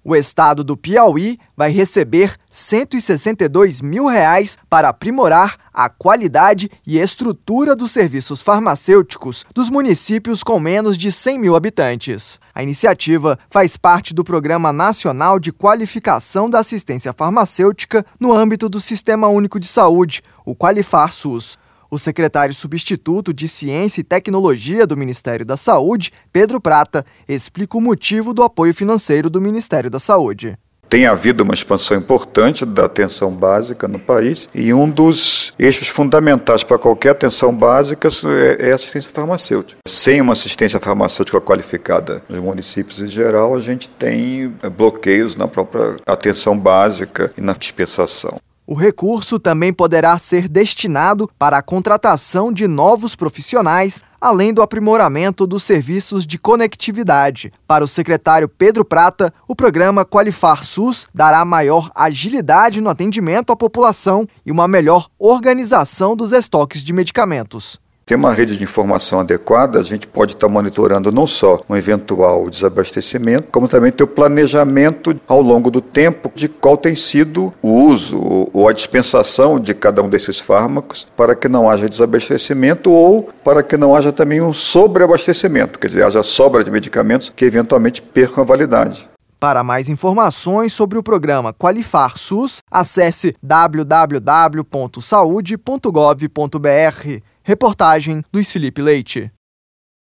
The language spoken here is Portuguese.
O estado do Piauí vai receber R$ 162 mil para aprimorar a qualidade e estrutura dos serviços farmacêuticos dos municípios com menos de 100 mil habitantes. A iniciativa faz parte do Programa Nacional de Qualificação da Assistência Farmacêutica no âmbito do Sistema Único de Saúde, o Qualifar-SUS. O secretário substituto de Ciência e Tecnologia do Ministério da Saúde, Pedro Prata, explica o motivo do apoio financeiro do Ministério da Saúde. Tem havido uma expansão importante da atenção básica no país e um dos eixos fundamentais para qualquer atenção básica é a assistência farmacêutica. Sem uma assistência farmacêutica qualificada nos municípios em geral, a gente tem bloqueios na própria atenção básica e na dispensação. O recurso também poderá ser destinado para a contratação de novos profissionais, além do aprimoramento dos serviços de conectividade. Para o secretário Pedro Prata, o programa Qualifar-SUS dará maior agilidade no atendimento à população e uma melhor organização dos estoques de medicamentos. Tem uma rede de informação adequada, a gente pode estar monitorando não só um eventual desabastecimento, como também ter o planejamento ao longo do tempo de qual tem sido o uso ou a dispensação de cada um desses fármacos para que não haja desabastecimento ou para que não haja também um sobreabastecimento, quer dizer, haja sobra de medicamentos que eventualmente percam a validade. Para mais informações sobre o programa Qualifar-SUS, acesse www.saude.gov.br. Reportagem Luiz Felipe Leite.